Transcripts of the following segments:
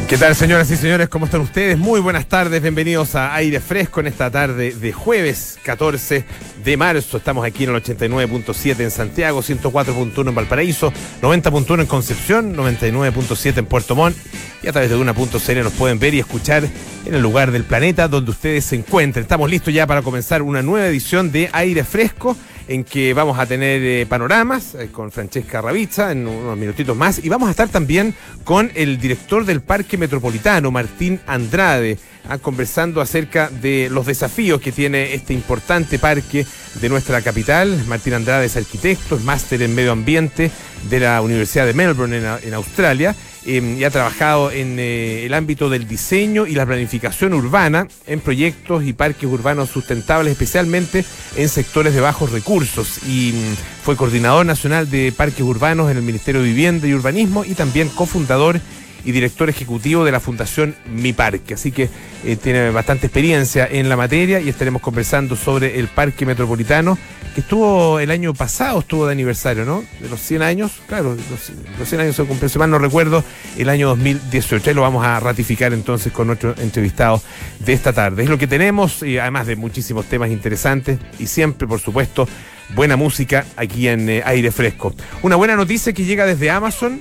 ¿Qué tal, señoras y señores? ¿Cómo están ustedes? Muy buenas tardes, bienvenidos a Aire Fresco en esta tarde de jueves 14 de marzo. Estamos aquí en el 89.7 en Santiago, 104.1 en Valparaíso, 90.1 en Concepción, 99.7 en Puerto Montt y a través de Duna.cl nos pueden ver y escuchar en el lugar del planeta donde ustedes se encuentren. Estamos listos ya para comenzar una nueva edición de Aire Fresco, en que vamos a tener panoramas con Francesca Ravizza en unos minutitos más, y vamos a estar también con el director del Parque Metropolitano, Martín Andrade, conversando acerca de los desafíos que tiene este importante parque de nuestra capital. Martín Andrade es arquitecto, es máster en medio ambiente de la Universidad de Melbourne en Australia, y ha trabajado en el ámbito del diseño y la planificación urbana en proyectos y parques urbanos sustentables, especialmente en sectores de bajos recursos, y fue coordinador nacional de parques urbanos en el Ministerio de Vivienda y Urbanismo y también cofundador y director ejecutivo de la Fundación Mi Parque. Así que tiene bastante experiencia en la materia y estaremos conversando sobre el Parque Metropolitano, que estuvo el año pasado, estuvo de aniversario, ¿no? De los 100 años, claro, los 100 años se cumplió, si mal no recuerdo, el año 2018. Y lo vamos a ratificar entonces con nuestro entrevistado de esta tarde. Es lo que tenemos, y además de muchísimos temas interesantes y siempre, por supuesto, buena música aquí en Aire Fresco. Una buena noticia que llega desde Amazon.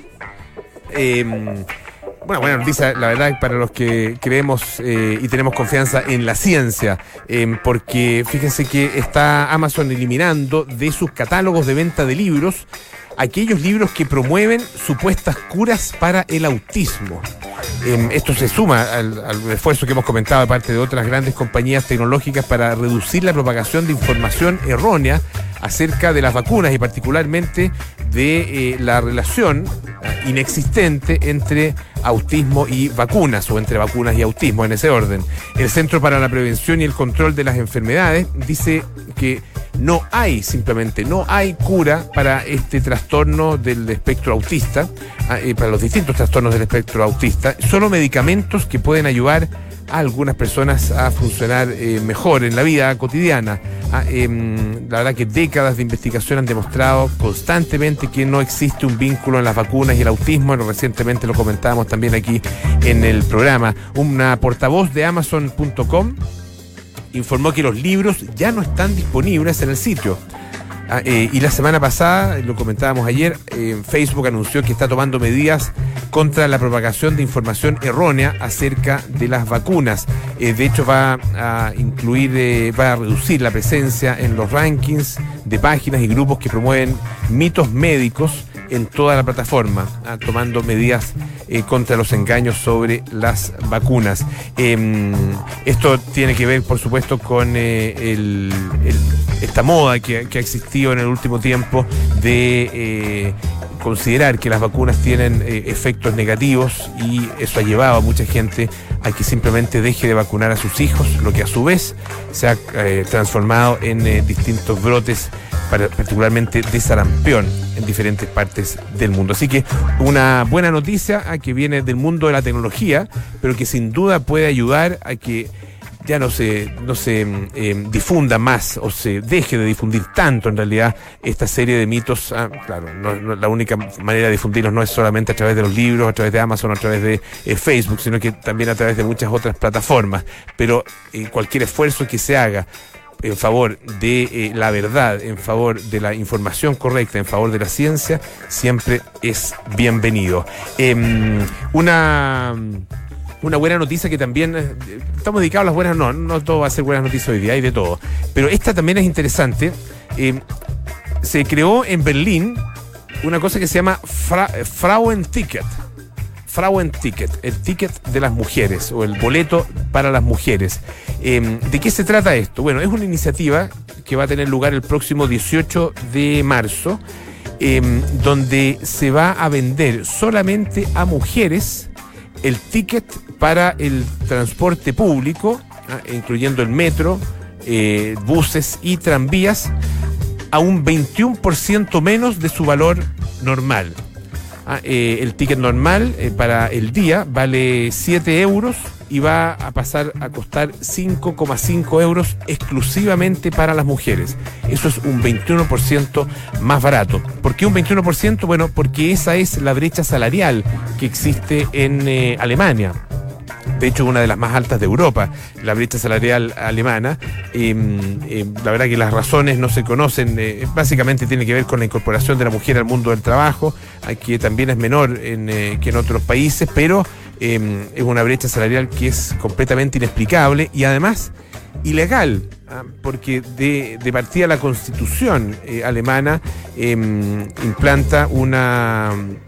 Bueno, buena noticia, la verdad, para los que creemos y tenemos confianza en la ciencia, porque fíjense que está Amazon eliminando de sus catálogos de venta de libros aquellos libros que promueven supuestas curas para el autismo. Esto se suma al esfuerzo que hemos comentado de parte de otras grandes compañías tecnológicas para reducir la propagación de información errónea acerca de las vacunas y particularmente de la relación inexistente entre autismo y vacunas, o entre vacunas y autismo, en ese orden. El Centro para la Prevención y el Control de las Enfermedades dice que simplemente no hay cura para este trastorno del espectro autista, para los distintos trastornos del espectro autista, solo medicamentos que pueden ayudar a algunas personas a funcionar mejor en la vida cotidiana. La verdad que décadas de investigación han demostrado constantemente que no existe un vínculo en las vacunas y el autismo. Recientemente lo comentábamos también aquí en el programa. Una portavoz de Amazon.com informó que los libros ya no están disponibles en el sitio. Y la semana pasada, lo comentábamos ayer, Facebook anunció que está tomando medidas contra la propagación de información errónea acerca de las vacunas. De hecho, va a reducir la presencia en los rankings de páginas y grupos que promueven mitos médicos en toda la plataforma, tomando medidas contra los engaños sobre las vacunas. Esto tiene que ver, por supuesto, con esta moda que ha existido en el último tiempo de considerar que las vacunas tienen efectos negativos, y eso ha llevado a mucha gente a que simplemente deje de vacunar a sus hijos, lo que a su vez se ha transformado en distintos brotes, particularmente de sarampión en diferentes partes del mundo. Así que una buena noticia que viene del mundo de la tecnología, pero que sin duda puede ayudar a que ya no se difunda más, o se deje de difundir tanto en realidad esta serie de mitos. Claro, no, la única manera de difundirlos no es solamente a través de los libros, a través de Amazon, a través de Facebook, sino que también a través de muchas otras plataformas. Pero cualquier esfuerzo que se haga en favor de la verdad, en favor de la información correcta, en favor de la ciencia, siempre es bienvenido. Una buena noticia que también, estamos dedicados a las buenas, no todo va a ser buenas noticias hoy día, hay de todo. Pero esta también es interesante. Se creó en Berlín una cosa que se llama Frauenticket. Frauenticket, el ticket de las mujeres, o el boleto para las mujeres. ¿De qué se trata esto? Bueno, es una iniciativa que va a tener lugar el próximo 18 de marzo, donde se va a vender solamente a mujeres el ticket para el transporte público, incluyendo el metro, buses y tranvías, a un 21% menos de su valor normal. El ticket normal para el día vale 7 euros y va a pasar a costar 5,5 euros exclusivamente para las mujeres. Eso es un 21% más barato. ¿Por qué un 21%? Bueno, porque esa es la brecha salarial que existe en Alemania. De hecho, una de las más altas de Europa, la brecha salarial alemana. La verdad que las razones no se conocen. Básicamente tiene que ver con la incorporación de la mujer al mundo del trabajo, que también es menor que en otros países, pero es una brecha salarial que es completamente inexplicable y además ilegal, porque de partida la Constitución alemana implanta una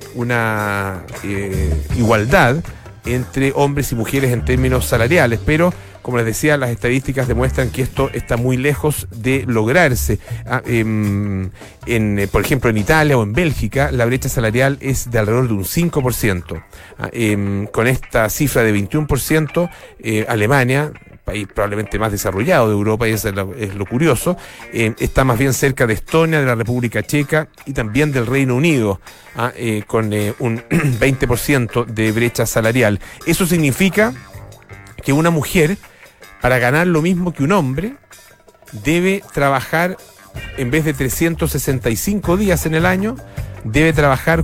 igualdad entre hombres y mujeres en términos salariales, pero como les decía, las estadísticas demuestran que esto está muy lejos de lograrse. Por ejemplo, en Italia o en Bélgica, la brecha salarial es de alrededor de un 5%. Con esta cifra de 21%, Alemania, país probablemente más desarrollado de Europa, y eso es lo curioso, está más bien cerca de Estonia, de la República Checa y también del Reino Unido, con un 20% de brecha salarial. Eso significa que una mujer, para ganar lo mismo que un hombre, debe trabajar, en vez de 365 días en el año, debe trabajar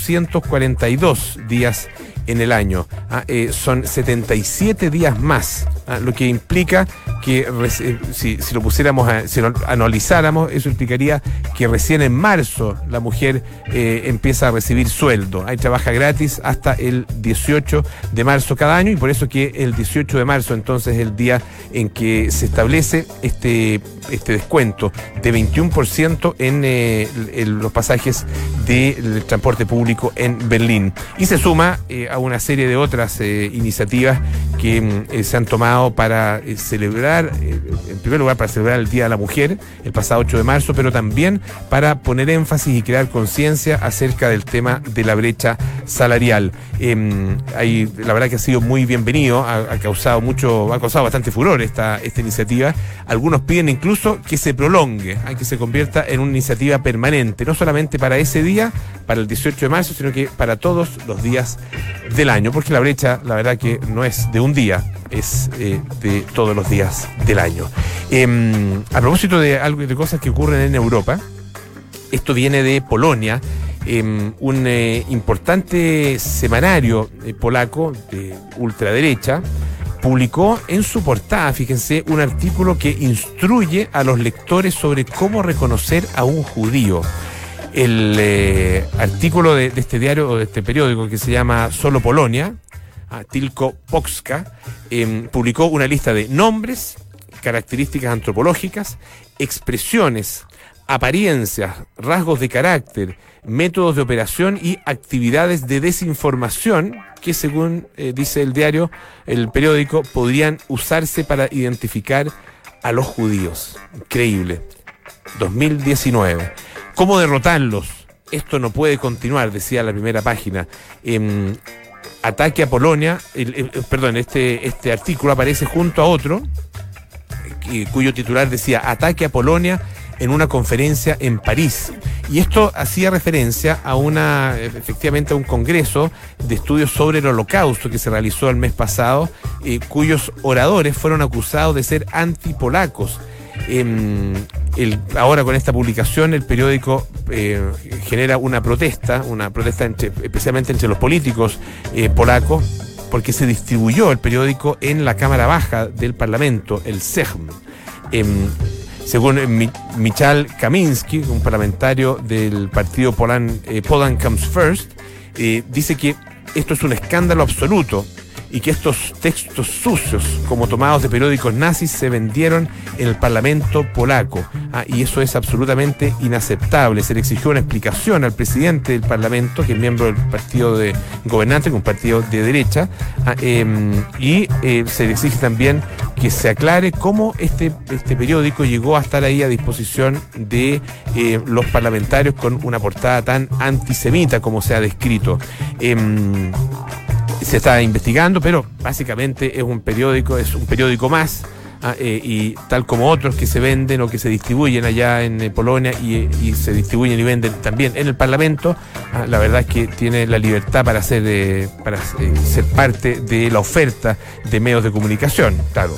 442 días en el año. Son 77 días más, lo que implica que si lo pusiéramos, si lo analizáramos, eso implicaría que recién en marzo la mujer empieza a recibir sueldo. Ahí trabaja gratis hasta el 18 de marzo cada año, y por eso que el 18 de marzo entonces es el día en que se establece este descuento de 21% en los pasajes del transporte público en Berlín. Y se suma a una serie de otras iniciativas que se han tomado para celebrar, en primer lugar para celebrar el Día de la Mujer, el pasado 8 de marzo, pero también para poner énfasis y crear conciencia acerca del tema de la brecha salarial. La verdad que ha sido muy bienvenido, ha causado bastante furor esta iniciativa. Algunos piden incluso que se prolongue, que se convierta en una iniciativa permanente, no solamente para ese día, para el 18 de marzo, sino que para todos los días del año, porque la brecha, la verdad que no es de un día, es de todos los días del año. A propósito de cosas que ocurren en Europa, esto viene de Polonia. Un importante semanario polaco de ultraderecha publicó en su portada, fíjense, un artículo que instruye a los lectores sobre cómo reconocer a un judío. El artículo de este diario o de este periódico, que se llama Solo Polonia, Tilko Polska, publicó una lista de nombres, características antropológicas, expresiones, apariencias, rasgos de carácter, métodos de operación y actividades de desinformación que, según dice el diario, el periódico, podrían usarse para identificar a los judíos. Increíble. 2019. ¿Cómo derrotarlos? Esto no puede continuar, decía la primera página. Ataque a Polonia, este artículo aparece junto a otro cuyo titular decía Ataque a Polonia en una conferencia en París. Y esto hacía referencia a efectivamente a un congreso de estudios sobre el Holocausto que se realizó el mes pasado, cuyos oradores fueron acusados de ser antipolacos. Ahora con esta publicación el periódico genera una protesta especialmente entre los políticos polacos, porque se distribuyó el periódico en la Cámara Baja del Parlamento, el Sejm. Según Michal Kamiński, un parlamentario del partido Poland Comes First, dice que esto es un escándalo absoluto y que estos textos sucios, como tomados de periódicos nazis, se vendieron en el Parlamento polaco. Y eso es absolutamente inaceptable. Se le exigió una explicación al presidente del Parlamento, que es miembro del partido gobernante, que es un partido de derecha, y se le exige también que se aclare cómo este periódico llegó a estar ahí a disposición de los parlamentarios con una portada tan antisemita como se ha descrito. Se está investigando, pero básicamente es un periódico más y tal como otros que se venden o que se distribuyen allá en Polonia y se distribuyen y venden también en el Parlamento, la verdad es que tiene la libertad para ser parte de la oferta de medios de comunicación. Claro,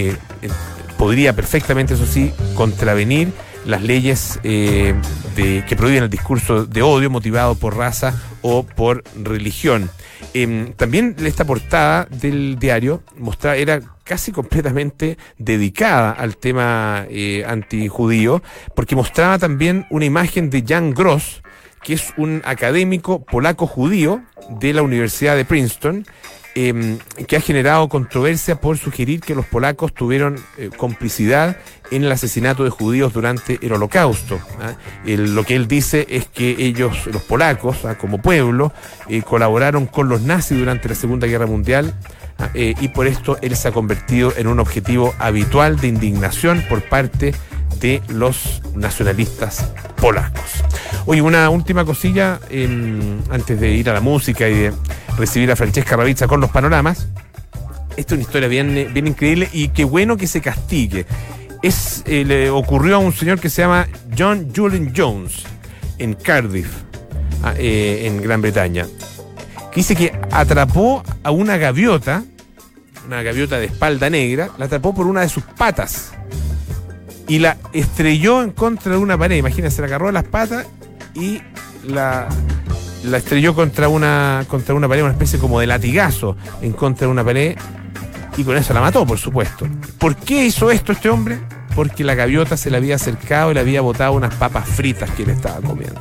podría perfectamente, eso sí, contravenir las leyes que prohíben el discurso de odio motivado por raza o por religión. También esta portada del diario era casi completamente dedicada al tema antijudío, porque mostraba también una imagen de Jan Gross, que es un académico polaco-judío de la Universidad de Princeton, que ha generado controversia por sugerir que los polacos tuvieron complicidad en el asesinato de judíos durante el Holocausto. Lo que él dice es que ellos, los polacos, como pueblo, colaboraron con los nazis durante la Segunda Guerra Mundial, y por esto él se ha convertido en un objetivo habitual de indignación por parte de los nacionalistas polacos. Oye, una última cosilla antes de ir a la música y de recibir a Francesca Ravizza con los panoramas. Esta es una historia bien increíble y qué bueno que se castigue. Le ocurrió a un señor que se llama John Julian Jones en Cardiff, en Gran Bretaña, que dice que atrapó a una gaviota de espalda negra, la atrapó por una de sus patas y la estrelló en contra de una pared. Imagínense, la agarró de las patas y la estrelló contra una pared, una especie como de latigazo en contra de una pared, y con eso la mató, por supuesto. ¿Por qué hizo esto este hombre? Porque la gaviota se le había acercado y le había botado unas papas fritas que él estaba comiendo.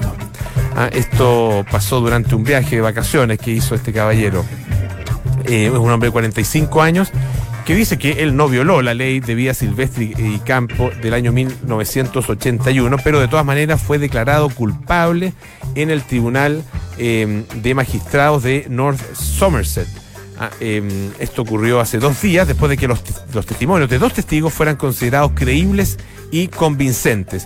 Esto pasó durante un viaje de vacaciones que hizo este caballero. Es un hombre de 45 años que dice que él no violó la ley de vida silvestre y campo del año 1981, pero de todas maneras fue declarado culpable en el Tribunal de Magistrados de North Somerset. Esto ocurrió hace 2 días, después de que los testimonios de 2 testigos fueran considerados creíbles y convincentes.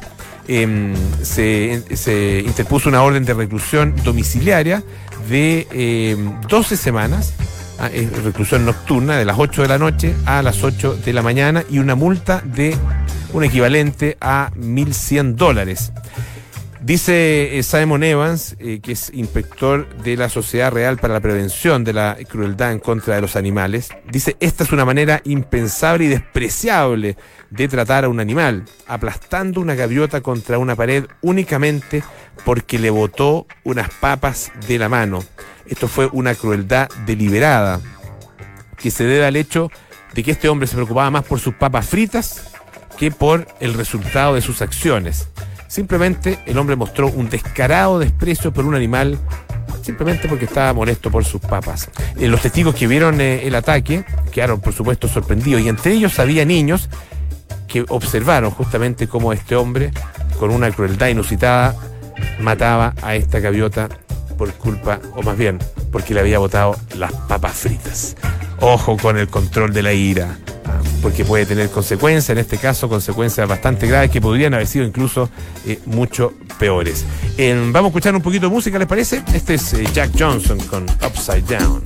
Se interpuso una orden de reclusión domiciliaria de 12 semanas, reclusión nocturna de las 8 de la noche a las 8 de la mañana, y una multa de un equivalente a $1.100. Dice Simon Evans, que es inspector de la Sociedad Real para la Prevención de la Crueldad en contra de los Animales, dice: esta es una manera impensable y despreciable de tratar a un animal, aplastando una gaviota contra una pared únicamente porque le botó unas papas de la mano. Esto fue una crueldad deliberada que se debe al hecho de que este hombre se preocupaba más por sus papas fritas que por el resultado de sus acciones. Simplemente el hombre mostró un descarado desprecio por un animal, simplemente porque estaba molesto por sus papas. Los testigos que vieron el ataque quedaron, por supuesto, sorprendidos, y entre ellos había niños que observaron justamente cómo este hombre, con una crueldad inusitada, mataba a esta gaviota por culpa, o más bien, porque le había botado las papas fritas. Ojo con el control de la ira, porque puede tener consecuencias, en este caso consecuencias bastante graves que podrían haber sido incluso mucho peores. Vamos a escuchar un poquito de música, ¿les parece? Este es Jack Johnson con Upside Down.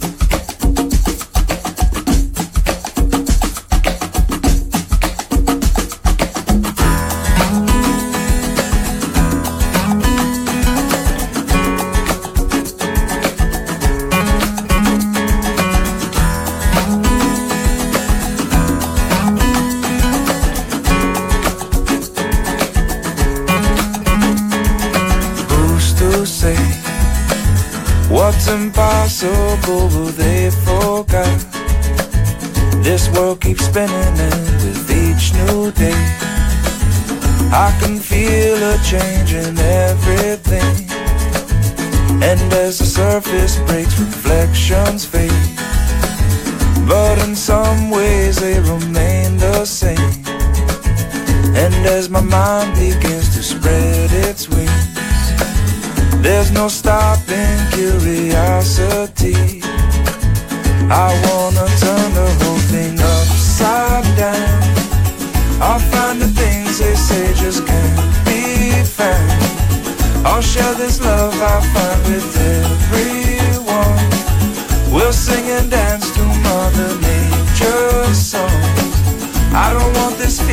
What's impossible, will they forget? This world keeps spinning, and with each new day I can feel a change in everything. And as the surface breaks, reflections fade, but in some ways they remain the same. And as my mind begins to spread its wings, there's no stopping curiosity. I wanna turn the whole thing upside down. I'll find the things they say just can't be found. I'll share this love I find with everyone. We'll sing and dance to Mother Nature's songs. I don't want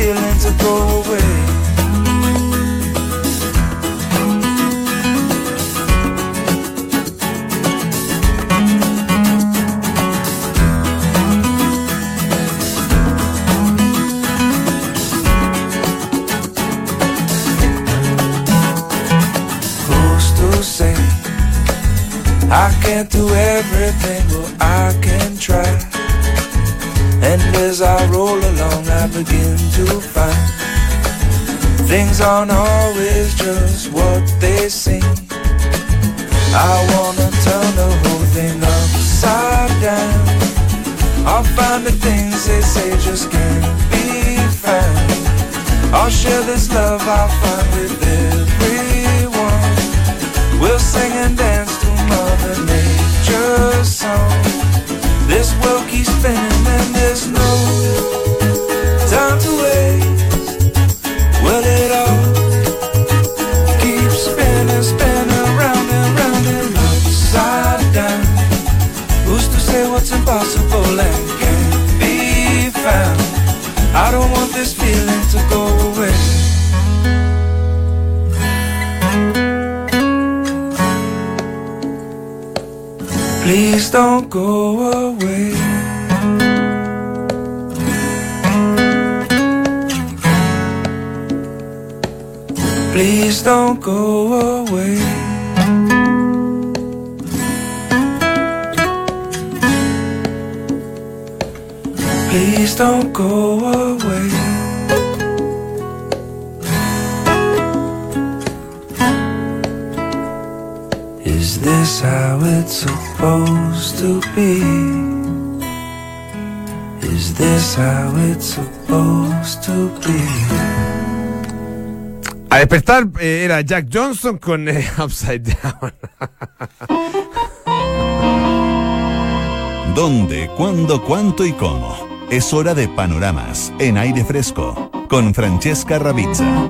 feeling to go away. I can't do everything, but I can try. And as I roll along, I begin to find things aren't always just what they seem. I wanna turn the whole thing upside down. I'll find the things they say just can't be found. I'll share this love I find with everyone. We'll sing and dance to Mother Nature's song. This world keeps spinning and there's no time to waste. Well, it all keeps spinning, spinning round and round and upside down. Who's to say what's impossible and can't be found? I don't want this feeling to go away. Please don't go away. Please don't go away. Please don't go away. Is this how it's supposed to be? Is this how it's supposed to be? A despertar era Jack Johnson con Upside Down. ¿Dónde, cuándo, cuánto y cómo? Es hora de Panoramas en Aire Fresco con Francesca Ravizza.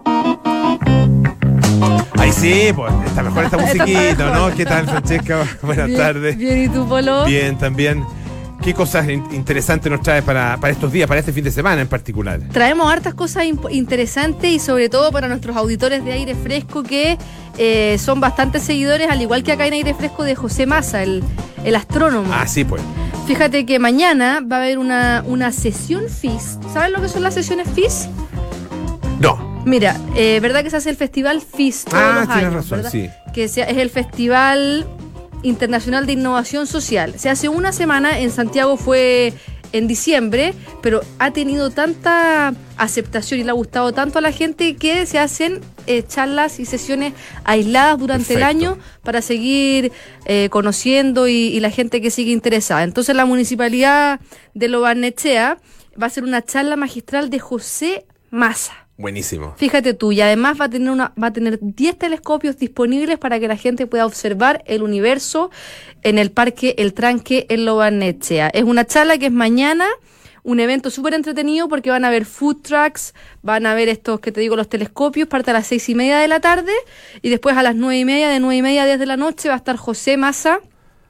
Ay, sí, pues está mejor esta musiquita, ¿no? ¿Qué tal, Francesca? Buenas tardes. Bien, ¿y tú, Polo? Bien, también. ¿Qué cosas interesantes nos traes para estos días, para este fin de semana en particular? Traemos hartas cosas interesantes y sobre todo para nuestros auditores de Aire Fresco que son bastante seguidores, al igual que acá en Aire Fresco, de José Massa, el astrónomo. Ah, sí, pues. Fíjate que mañana va a haber una sesión FIS. ¿Sabes lo que son las sesiones FIS? No. Mira, ¿verdad que se hace el festival FIS todos los años? Tienes razón, ¿verdad? sí. Que es el Festival Internacional de Innovación Social. Se hace una semana, en Santiago fue en diciembre, pero ha tenido tanta aceptación y le ha gustado tanto a la gente que se hacen charlas y sesiones aisladas durante el año para seguir conociendo y la gente que sigue interesada. Entonces la Municipalidad de Lo Barnechea va a hacer una charla magistral de José Massa. Buenísimo. Fíjate tú, y además va a tener 10 telescopios disponibles para que la gente pueda observar el universo en el Parque El Tranque en Lo Barnechea. Es una charla que es mañana, un evento súper entretenido porque van a haber food trucks, van a ver estos que te digo, los telescopios, parte a las 6:30 de la tarde y después a las 9:30, de 9:30 a 10 de la noche va a estar José Massa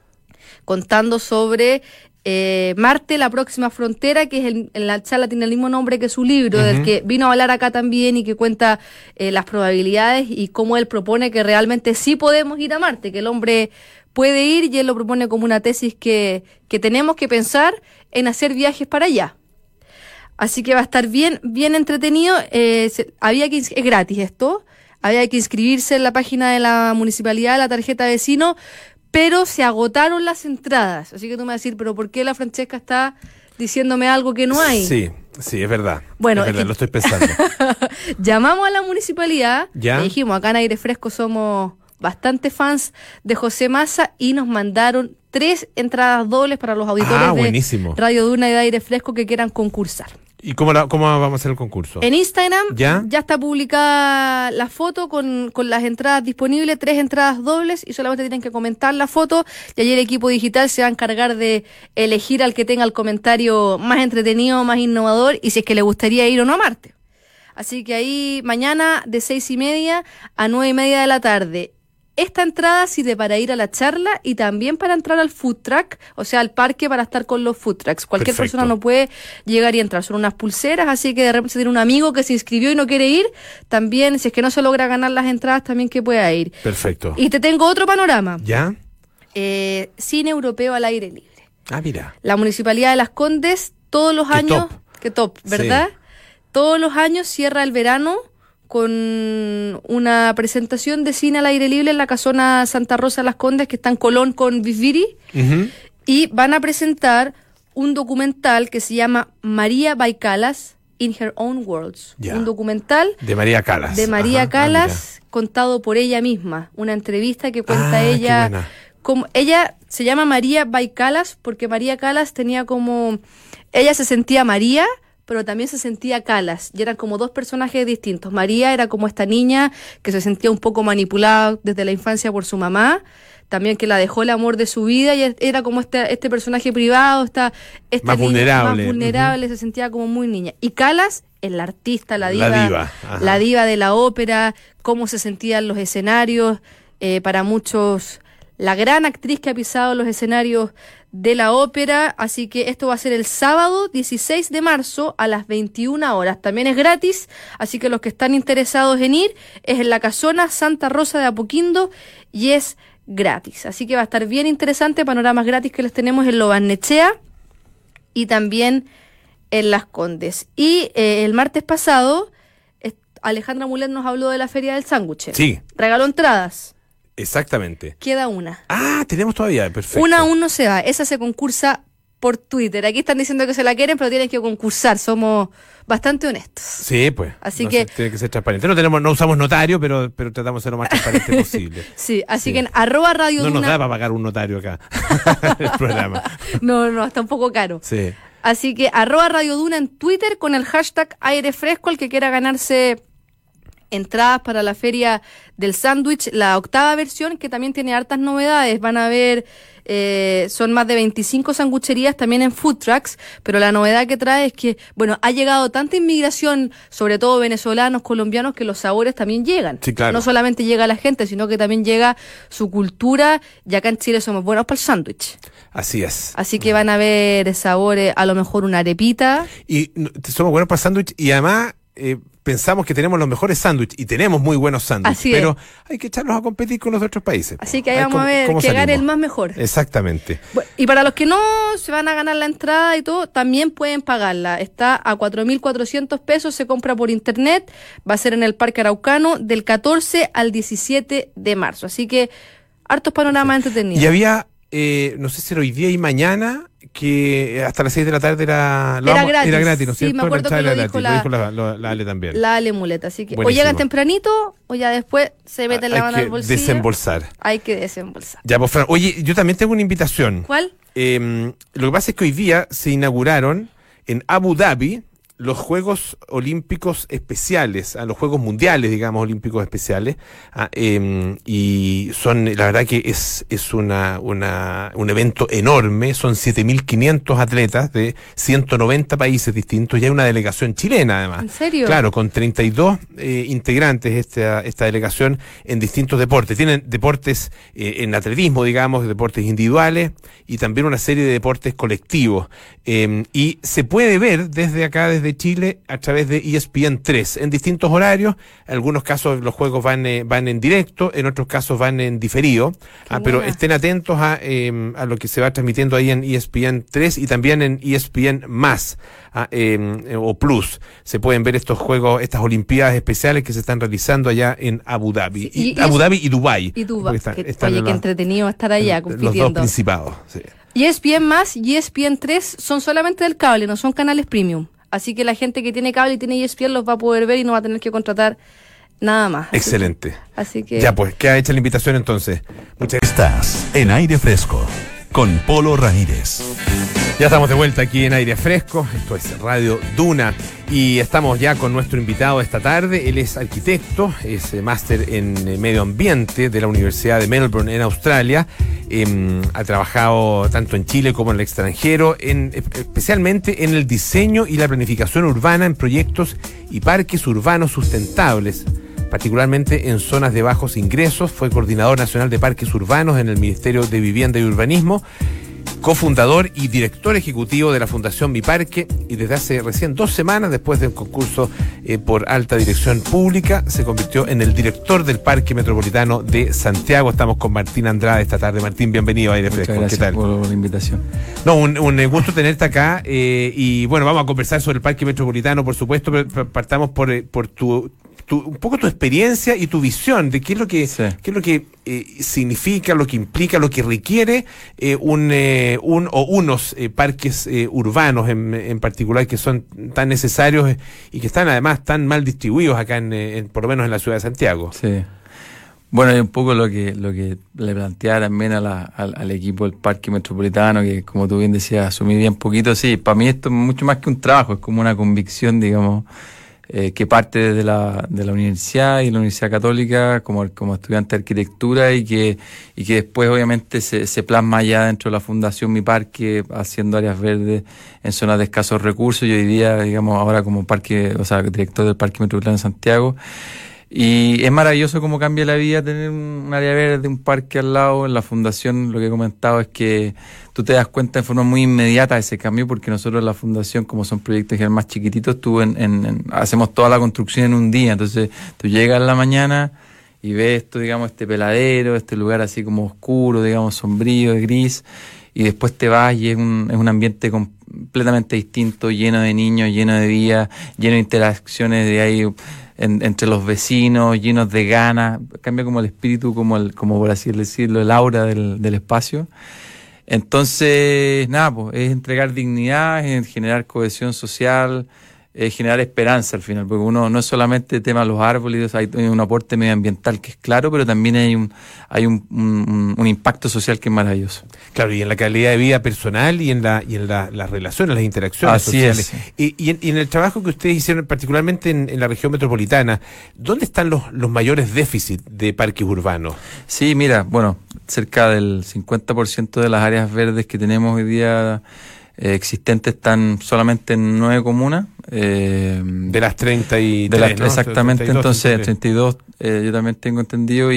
contando sobre Marte, la próxima frontera, que es la charla tiene el mismo nombre que su libro, del que vino a hablar acá también y que cuenta las probabilidades y cómo él propone que realmente sí podemos ir a Marte, que el hombre puede ir y él lo propone como una tesis que tenemos que pensar en hacer viajes para allá. Así que va a estar bien entretenido. Es gratis esto, había que inscribirse en la página de la municipalidad, la tarjeta vecino, pero se agotaron las entradas. Así que tú me vas a decir, ¿pero por qué la Francesca está diciéndome algo que no hay? Sí, es verdad. Bueno, es verdad, lo estoy pensando. Llamamos a la municipalidad, ¿ya? Le dijimos, acá en Aire Fresco somos bastante fans de José Massa y nos mandaron 3 entradas dobles para los auditores buenísimo. de Radio Duna y de Aire Fresco que quieran concursar. ¿Y cómo vamos a hacer el concurso? En Instagram ya está publicada la foto con las entradas disponibles, 3 entradas dobles y solamente tienen que comentar la foto y allí el equipo digital se va a encargar de elegir al que tenga el comentario más entretenido, más innovador y si es que le gustaría ir o no a Marte. Así que ahí mañana de 6:30 a 9:30 de la tarde esta entrada sirve para ir a la charla y también para entrar al food truck, o sea, al parque para estar con los food trucks. Cualquier Perfecto. persona no puede llegar y entrar. Son unas pulseras, así que de repente si tiene un amigo que se inscribió y no quiere ir, también, si es que no se logra ganar las entradas, también que pueda ir. Perfecto. Y te tengo otro panorama. ¿Ya? Cine europeo al aire libre. Ah, mira. La Municipalidad de Las Condes todos los Qué años, top. qué top, ¿verdad? Sí. Todos los años cierra el verano con una presentación de cine al aire libre en la Casona Santa Rosa de Las Condes, que está en Colón con Bisbiri, Ujú. y van a presentar un documental que se llama María by Callas in Her Own Words. Ya. Un documental De María Calas. de María Ajá. Callas, contado por ella misma. Una entrevista que cuenta Qué ella. buena. Como, ella se llama María by Callas porque María Callas tenía como... Ella se sentía María, pero también se sentía Callas. Y eran como dos personajes distintos. María era como esta niña que se sentía un poco manipulada desde la infancia por su mamá. También que la dejó el amor de su vida y era como este personaje privado, esta Más niña vulnerable. más vulnerable, se sentía como muy niña. Y Callas es la artista, la diva, Ajá. la diva de la ópera, cómo se sentían los escenarios, para muchos la gran actriz que ha pisado los escenarios de la ópera, así que esto va a ser el sábado 16 de marzo a las 21 horas. También es gratis, así que los que están interesados en ir es en la Casona Santa Rosa de Apoquindo y es gratis. Así que va a estar bien interesante, panoramas gratis que les tenemos en Lo Barnechea y también en Las Condes. Y el martes pasado, Alejandra Mulet nos habló de la Feria del Sándwich. Sí. Regaló entradas. Exactamente. Queda una. Ah, tenemos todavía. Perfecto. Una aún no se va. Esa se concursa por Twitter. Aquí están diciendo que se la quieren, pero tienen que concursar. Somos bastante honestos. Sí, pues. Así No que- sé, tiene que ser transparente. No usamos notario, pero tratamos de ser lo más transparente posible. Sí, así Sí. que en @Radio No nos Duna. da para pagar un notario acá. El programa. No, está un poco caro. Sí. Así que @Radio Duna en Twitter con el hashtag aire fresco, el que quiera ganarse entradas para la Feria del Sándwich, la 8ª versión, que también tiene hartas novedades. Van a ver, son más de 25 sangucherías también en food trucks, pero la novedad que trae es que, bueno, ha llegado tanta inmigración, sobre todo venezolanos, colombianos, que los sabores también llegan. Sí, claro. No solamente llega la gente, sino que también llega su cultura, y acá en Chile somos buenos para el sándwich. Así es. Así que van a ver sabores, a lo mejor una arepita. Y somos buenos para el sándwich y además pensamos que tenemos los mejores sándwiches y tenemos muy buenos sándwiches, Así pero hay que echarlos a competir con los de otros países. Así que ahí vamos a ver que gane el más mejor. Exactamente. Bueno, y para los que no se van a ganar la entrada y todo, también pueden pagarla. Está a 4.400 pesos, se compra por internet. Va a ser en el Parque Araucano del 14 al 17 de marzo. Así que hartos panoramas entretenidos. Y había, no sé si era hoy día y mañana, que hasta las 6 de la tarde era gratis. Era gratis, ¿no es Sí, cierto? me acuerdo La entrada que lo era dijo gratis. Lo dijo la Ale también. La Ale Muleta. Así que o Buenísimo. llegan tempranito o ya después se meten la Hay mano al que bolsillo. desembolsar. Hay que desembolsar. Ya, pues, Fran, oye, yo también tengo una invitación. ¿Cuál? Lo que pasa es que hoy día se inauguraron en Abu Dhabi los Juegos Olímpicos Especiales, los Juegos Mundiales, digamos, Olímpicos Especiales, y son, la verdad que es un evento enorme, son 7.500 atletas de 190 países distintos, y hay una delegación chilena además. ¿En serio? Claro, con 32 integrantes esta delegación en distintos deportes. Tienen deportes en atletismo, digamos, deportes individuales, y también una serie de deportes colectivos. Y se puede ver desde acá, desde Chile, a través de ESPN 3, en distintos horarios. En algunos casos los juegos van en directo, en otros casos van en diferido. Pero buena. estén atentos a lo que se va transmitiendo ahí en ESPN 3 y también en ESPN Más o Plus. Se pueden ver estos juegos, estas olimpiadas especiales que se están realizando allá en Abu Dhabi. Sí, y Abu Dhabi y Dubái. Y tú, oye, en qué entretenido estar allá los dos compitiendo. principados. Sí. ESPN Más y ESPN 3 son solamente del cable, no son canales premium. Así que la gente que tiene cable y tiene ESPN los va a poder ver y no va a tener que contratar nada más. Excelente. Así que Ya pues, queda hecha la invitación entonces. Muchas Estás en Aire Fresco con Polo Ramírez. Ya estamos de vuelta aquí en Aire Fresco, esto es Radio Duna, y estamos ya con nuestro invitado esta tarde. Él es arquitecto, es máster en medio ambiente de la Universidad de Melbourne en Australia. Ha trabajado tanto en Chile como en el extranjero, especialmente en el diseño y la planificación urbana en proyectos y parques urbanos sustentables. particularmente en zonas de bajos ingresos. Fue coordinador nacional de parques urbanos en el Ministerio de Vivienda y Urbanismo, cofundador y director ejecutivo de la Fundación Mi Parque, y desde hace recién 2 semanas, después de un concurso por alta dirección pública, se convirtió en el director del Parque Metropolitano de Santiago. Estamos con Martín Andrade esta tarde. Martín, bienvenido a Aire Fresco. Muchas gracias por la invitación. No, un gusto tenerte acá, y bueno, vamos a conversar sobre el Parque Metropolitano, por supuesto, pero partamos por un poco tu experiencia y tu visión de qué es lo que, Sí. qué es lo que significa, lo que implica, lo que requiere unos parques urbanos en particular, que son tan necesarios y que están además tan mal distribuidos acá por lo menos en la ciudad de Santiago. Sí. Bueno, y un poco lo que le planteaba también al equipo del Parque Metropolitano, que como tú bien decías, asumí bien poquito. Sí, para mí esto es mucho más que un trabajo, es como una convicción, digamos, que parte desde la Universidad y la Universidad Católica como estudiante de arquitectura, y que después obviamente se plasma ya dentro de la Fundación Mi Parque, haciendo áreas verdes en zonas de escasos recursos, y hoy día, digamos, ahora como director del Parque Metropolitano de Santiago. Y es maravilloso cómo cambia la vida tener un área verde, un parque al lado. En la fundación, lo que he comentado es que tú te das cuenta de forma muy inmediata de ese cambio, porque nosotros en la fundación, como son proyectos ya más chiquititos, hacemos toda la construcción en un día. Entonces tú llegas en la mañana y ves esto, digamos, este peladero, este lugar así como oscuro, digamos, sombrío, gris, y después te vas y es un ambiente completamente distinto, lleno de niños, lleno de vida, lleno de interacciones de ahí entre los vecinos, llenos de ganas. Cambia como el espíritu, como por así decirlo, el aura del espacio. Entonces, nada, pues es entregar dignidad, es generar cohesión social, es generar esperanza al final, porque uno no es solamente el tema de los árboles, hay un aporte medioambiental que es claro, pero también hay un impacto social que es maravilloso. Claro, y en la calidad de vida personal y en las relaciones, las interacciones Así sociales. es. Y en el trabajo que ustedes hicieron, particularmente en la región metropolitana, ¿dónde están los mayores déficits de parques urbanos? Sí, mira, bueno, cerca del 50% de las áreas verdes que tenemos hoy día existentes están solamente en 9 comunas. De las 33, ¿no? Exactamente, 32, entonces 32 yo también tengo entendido,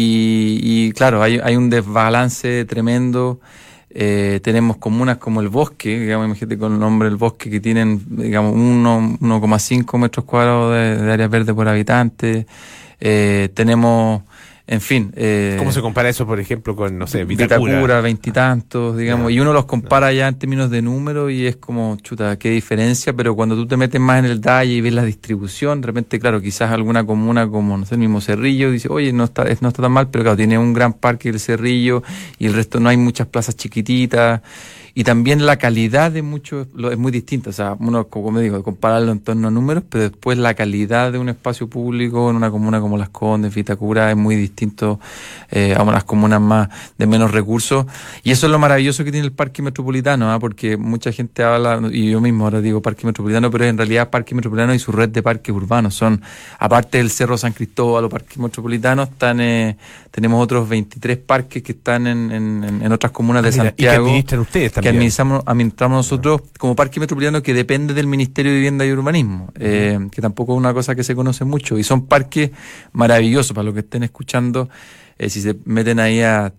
y claro, hay un desbalance tremendo. Tenemos comunas como El Bosque, digamos, imagínate con el nombre del Bosque, que tienen, digamos, 1,5 metros cuadrados de áreas verdes por habitante. Tenemos, en fin. ¿Cómo se compara eso, por ejemplo, con, no sé, Vitacura? 20 y tantos, digamos, y uno los compara ya en términos de número y es como, chuta, qué diferencia, pero cuando tú te metes más en el detalle y ves la distribución, de repente, claro, quizás alguna comuna como, no sé, el mismo Cerrillo, dice, oye, no está tan mal, pero claro, tiene un gran parque el Cerrillo y el resto no hay muchas plazas chiquititas. Y también la calidad de muchos es muy distinta. O sea, uno, como me digo, compararlo en torno a números, pero después la calidad de un espacio público en una comuna como Las Condes, Vitacura, es muy distinto a unas comunas más de menos recursos. Y eso es lo maravilloso que tiene el Parque Metropolitano, porque mucha gente habla, y yo mismo ahora digo Parque Metropolitano, pero en realidad Parque Metropolitano y su red de parques urbanos son, aparte del Cerro San Cristóbal o Parque Metropolitano, tenemos otros 23 parques que están en otras comunas de Santiago. Y que administran ustedes también. Que administramos nosotros como Parque Metropolitano, que depende del Ministerio de Vivienda y Urbanismo, que tampoco es una cosa que se conoce mucho, y son parques maravillosos. Para los que estén escuchando, si se meten ahí a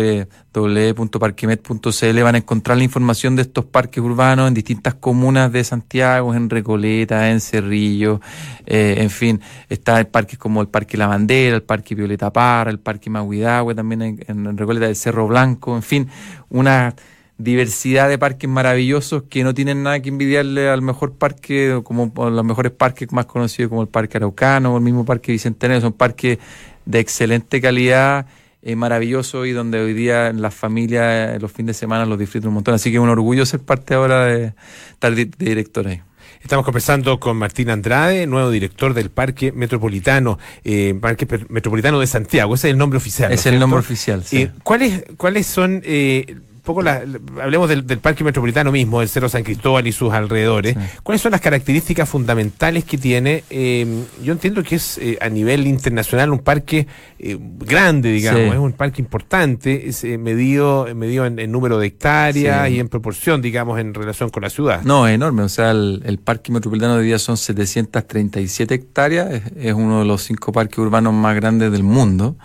www.parquemet.cl van a encontrar la información de estos parques urbanos en distintas comunas de Santiago, en Recoleta, en Cerrillo, en fin, está parques como el Parque La Bandera, el Parque Violeta Parra, el Parque Mahuidahue, también en Recoleta, el Cerro Blanco, en fin, una diversidad de parques maravillosos que no tienen nada que envidiarle al mejor parque, como los mejores parques más conocidos como el Parque Araucano o el mismo Parque Bicentenario. Son parques de excelente calidad, maravilloso, y donde hoy día las familias los fines de semana los disfrutan un montón. Así que es un orgullo ser parte ahora de estar de director ahí. Estamos conversando con Martín Andrade, nuevo director del Parque Metropolitano, Parque Metropolitano de Santiago. Ese es el nombre oficial. Es el nombre oficial, sí. ¿Cuáles son poco hablemos del Parque Metropolitano mismo, del Cerro San Cristóbal y sus alrededores. Sí. ¿Cuáles son las características fundamentales que tiene? Yo entiendo que es a nivel internacional un parque grande, digamos, Sí. es un parque importante, es medido en número de hectáreas Sí. y en proporción, digamos, en relación con la ciudad. No, es enorme. O sea, el Parque Metropolitano de hoy día son 737 hectáreas. Es uno de los 5 parques urbanos más grandes del mundo.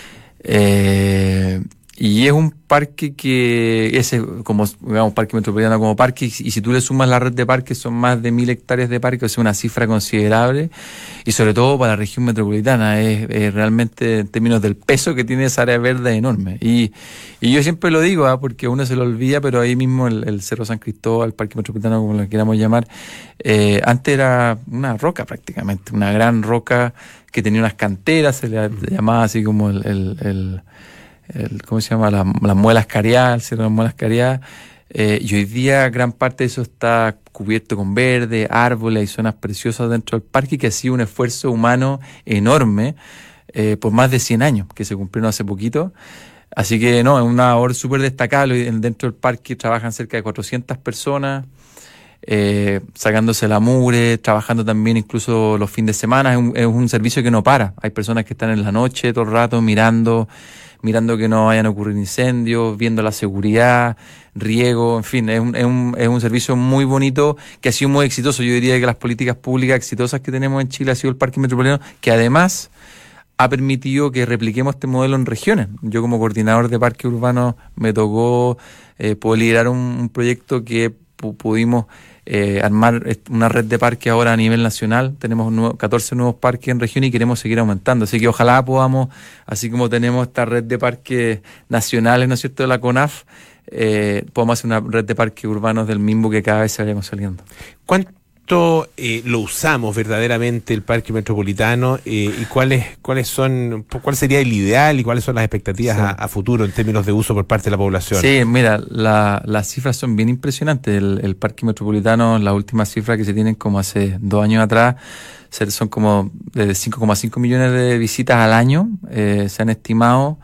Y es un parque que ese como digamos Parque Metropolitano como parque, y si tú le sumas la red de parques son más de 1000 hectáreas de parques, o sea, una cifra considerable, y sobre todo para la región metropolitana es realmente, en términos del peso que tiene esa área verde, enorme. Y yo siempre lo digo, porque uno se lo olvida, pero ahí mismo el Cerro San Cristóbal, el Parque Metropolitano, como lo queramos llamar, antes era una roca prácticamente, una gran roca que tenía unas canteras, se le llamaba así como ¿cómo se llama? Las muelas cariadas, el Cerro de las Muelas Cariadas, y hoy día gran parte de eso está cubierto con verde, árboles y zonas preciosas dentro del parque, que ha sido un esfuerzo humano enorme por más de 100 años, que se cumplieron hace poquito. Así que no, es una labor súper destacable. Dentro del parque trabajan cerca de 400 personas, sacándose la mugre, trabajando también incluso los fines de semana. Es un servicio que no para. Hay personas que están en la noche todo el rato mirando que no vayan a ocurrir incendios, viendo la seguridad, riego, en fin, es un servicio muy bonito que ha sido muy exitoso. Yo diría que las políticas públicas exitosas que tenemos en Chile ha sido el Parque Metropolitano, que además ha permitido que repliquemos este modelo en regiones. Yo como coordinador de parques urbanos me tocó poder liderar un proyecto que pudimos armar una red de parques ahora a nivel nacional. Tenemos 14 nuevos parques en región y queremos seguir aumentando. Así que ojalá podamos, así como tenemos esta red de parques nacionales, ¿no es cierto?, de la CONAF, podamos hacer una red de parques urbanos del MIMBU que cada vez se vaya consolidando. ¿Cuánto lo usamos verdaderamente el Parque Metropolitano y cuál sería el ideal y cuáles son las expectativas a futuro en términos de uso por parte de la población? Sí, mira, las cifras son bien impresionantes. El Parque Metropolitano, las últimas cifras que se tienen como hace 2 años atrás, son como de 5,5 millones de visitas al año, se han estimado.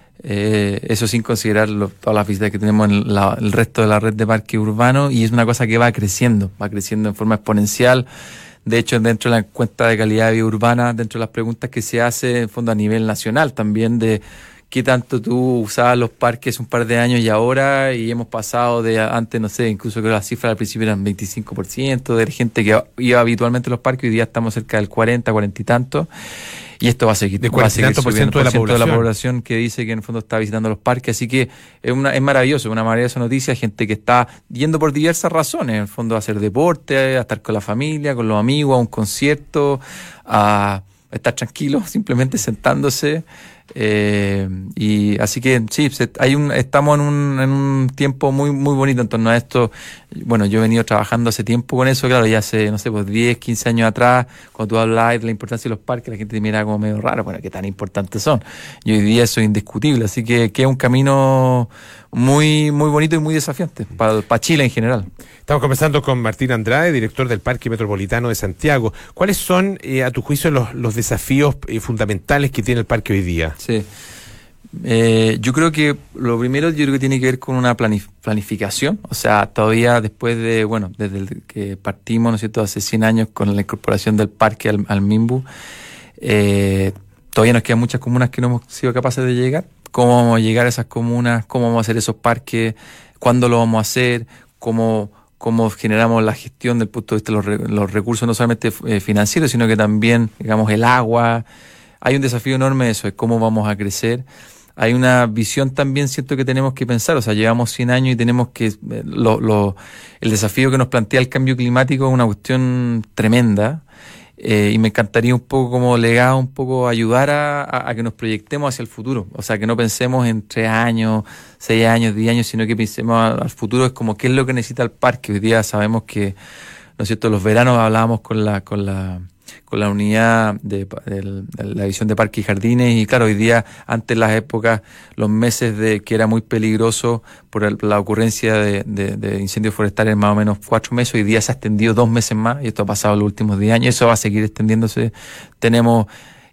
Eso sin considerar todas las visitas que tenemos en el resto de la red de parques urbanos, y es una cosa que va creciendo en forma exponencial. De hecho, dentro de la encuesta de calidad de vida urbana, dentro de las preguntas que se hace en fondo a nivel nacional también, de qué tanto tú usabas los parques un par de años y ahora, y hemos pasado de antes, no sé, incluso creo que las cifras al principio eran 25% de gente que iba habitualmente a los parques, hoy día estamos cerca del 40 y tanto. Y esto va a seguir. De 40 y tanto por ciento de la población que dice que en el fondo está visitando los parques. Así que es maravilloso, una maravillosa noticia. Gente que está yendo por diversas razones, en el fondo a hacer deporte, a estar con la familia, con los amigos, a un concierto, a estar tranquilo, simplemente sentándose. Y así que sí, estamos en un tiempo muy muy bonito en torno a esto. Bueno, yo he venido trabajando hace tiempo con eso, claro, ya hace, no sé, pues 10, 15 años atrás, cuando tú hablabas de la importancia de los parques, la gente te miraba como medio raro, bueno, qué tan importantes son. Y hoy día eso es indiscutible, así que es un camino muy muy bonito y muy desafiante para Chile en general. Estamos conversando con Martín Andrade, director del Parque Metropolitano de Santiago. ¿Cuáles son, a tu juicio, los desafíos fundamentales que tiene el parque hoy día? Sí. Yo creo que lo primero tiene que ver con una planificación. O sea, todavía después desde que partimos, ¿no es cierto?, hace 100 años con la incorporación del parque al MIMBU, todavía nos quedan muchas comunas que no hemos sido capaces de llegar. ¿Cómo vamos a llegar a esas comunas? ¿Cómo vamos a hacer esos parques? ¿Cuándo lo vamos a hacer? ¿Cómo generamos la gestión del punto de vista de los recursos, no solamente financieros, sino que también, digamos, el agua? Hay un desafío enorme de eso, de cómo vamos a crecer. Hay una visión también, siento, que tenemos que pensar. O sea, llevamos 100 años y tenemos que... el desafío que nos plantea el cambio climático es una cuestión tremenda. Y me encantaría un poco como legado, un poco ayudar a que nos proyectemos hacia el futuro. O sea, que no pensemos en 3 años, 6 años, 10 años, sino que pensemos al futuro. Es como qué es lo que necesita el parque. Hoy día sabemos que, ¿no es cierto?, los veranos hablábamos con la unidad de la división de parques y jardines, y claro, hoy día, antes las épocas, los meses de que era muy peligroso por la ocurrencia de incendios forestales, más o menos 4 meses, hoy día se ha extendido 2 meses más, y esto ha pasado en los últimos 10 años, eso va a seguir extendiéndose. Tenemos